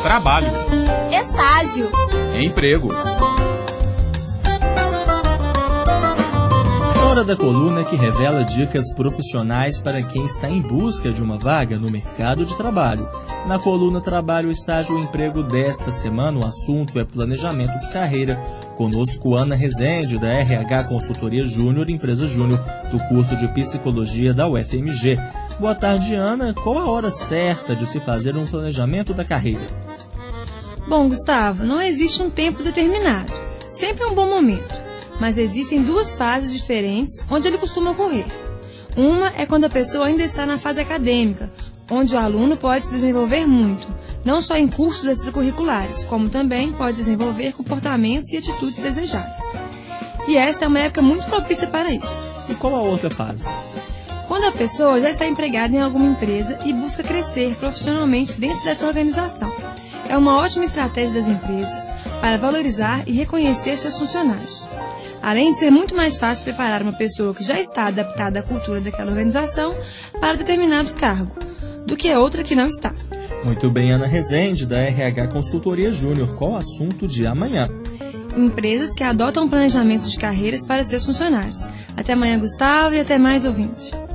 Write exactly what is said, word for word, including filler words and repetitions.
trabalho, estágio, emprego. Hora da coluna que revela dicas profissionais para quem está em busca de uma vaga no mercado de trabalho. Na coluna Trabalho, Estágio e Emprego desta semana, o assunto é planejamento de carreira. Conosco Ana Rezende, da R H Consultoria Júnior, empresa júnior do curso de Psicologia da U F M G. Boa tarde, Ana. Qual a hora certa de se fazer um planejamento da carreira? Bom, Gustavo, não existe um tempo determinado. Sempre é um bom momento. Mas existem duas fases diferentes onde ele costuma ocorrer. Uma é quando a pessoa ainda está na fase acadêmica, onde o aluno pode se desenvolver muito, não só em cursos extracurriculares, como também pode desenvolver comportamentos e atitudes desejáveis. E esta é uma época muito propícia para isso. E qual a outra fase? Quando a pessoa já está empregada em alguma empresa e busca crescer profissionalmente dentro dessa organização. É uma ótima estratégia das empresas para valorizar e reconhecer seus funcionários. Além de ser muito mais fácil preparar uma pessoa que já está adaptada à cultura daquela organização para determinado cargo, do que outra que não está. Muito bem, Ana Rezende, da R H Consultoria Júnior. Qual o assunto de amanhã? Empresas que adotam planejamento de carreiras para seus funcionários. Até amanhã, Gustavo, e até mais, ouvinte.